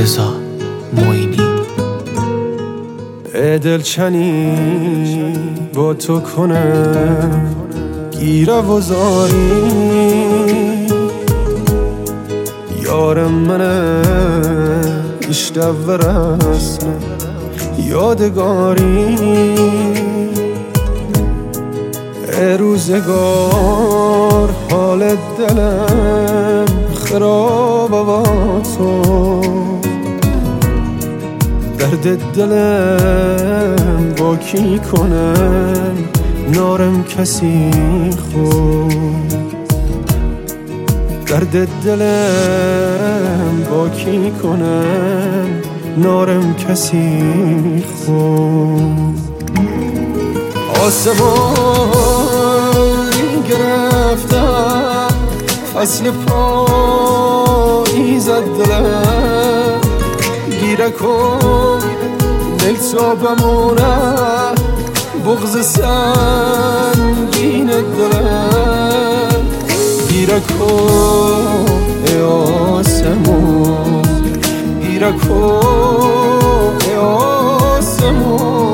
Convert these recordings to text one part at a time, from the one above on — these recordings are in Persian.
رضا معینی. دلچنی با تو کنم گیره و زاری، یارم منه اشته و رسم یادگاری. روزگار حال دلم خراب با تو، درد دلم با کی کنم نارم کسی خود. درد دلم با کی کنم نارم کسی خود. آسمانی گرفتم فصل پاییز دلم، گیره کن دل تا بمونه بغض سنگین دلم. گیره کن ای آسمون، گیره کن ای آسمون.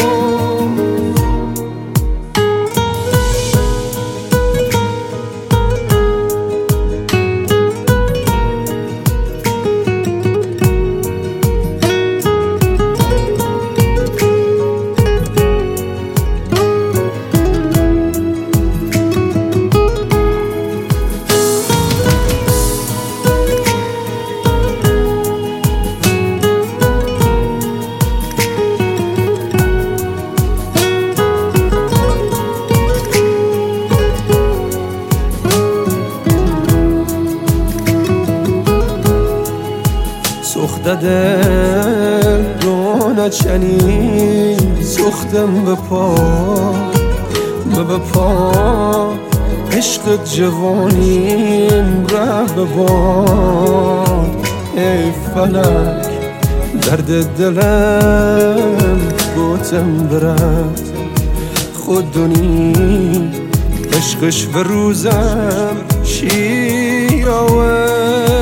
سخت دل رو نچنی سختم به پا عشق جوانیم ره به باد. ای فلک درد دلم گوتم برد خودونی عشقش به روزم شیراوه.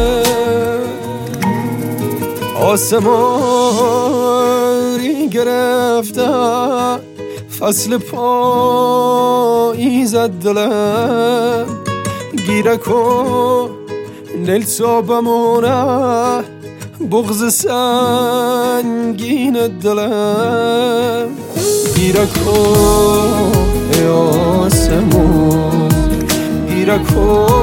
آسمانی گرفتم فصل پاییز دلم، گیره کن دل تا بمونه بغض سنگین دلم. گیره کن ای آسمون، گیره کن